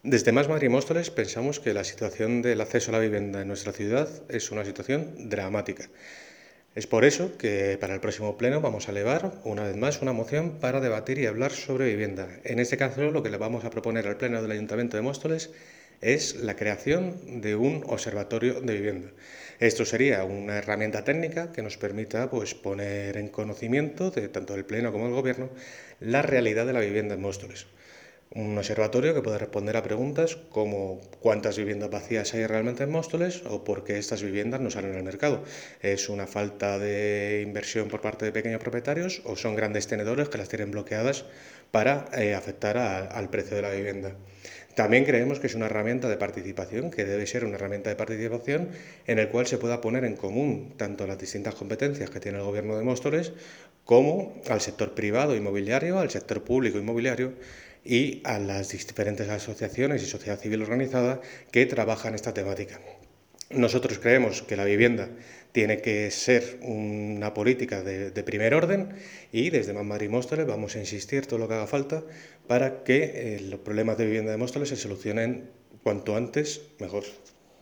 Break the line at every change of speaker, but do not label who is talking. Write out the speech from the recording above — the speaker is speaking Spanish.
Desde Más Madrid Móstoles pensamos que la situación del acceso a la vivienda en nuestra ciudad es una situación dramática. Es por eso que para el próximo pleno vamos a elevar una vez más una moción para debatir y hablar sobre vivienda. En este caso lo que le vamos a proponer al pleno del Ayuntamiento de Móstoles es la creación de un observatorio de vivienda. Esto sería una herramienta técnica que nos permita poner en conocimiento de tanto del pleno como del gobierno la realidad de la vivienda en Móstoles. Un observatorio que puede responder a preguntas como cuántas viviendas vacías hay realmente en Móstoles o por qué estas viviendas no salen al mercado. ¿Es una falta de inversión por parte de pequeños propietarios o son grandes tenedores que las tienen bloqueadas para afectar al precio de la vivienda? También creemos que es una herramienta de participación, que debe ser una herramienta de participación en el cual se pueda poner en común tanto las distintas competencias que tiene el Gobierno de Móstoles como al sector privado inmobiliario, al sector público inmobiliario y a las diferentes asociaciones y sociedad civil organizada que trabajan esta temática. Nosotros creemos que la vivienda tiene que ser una política de primer orden y desde Más Madrid Móstoles vamos a insistir todo lo que haga falta para que los problemas de vivienda de Móstoles se solucionen cuanto antes mejor.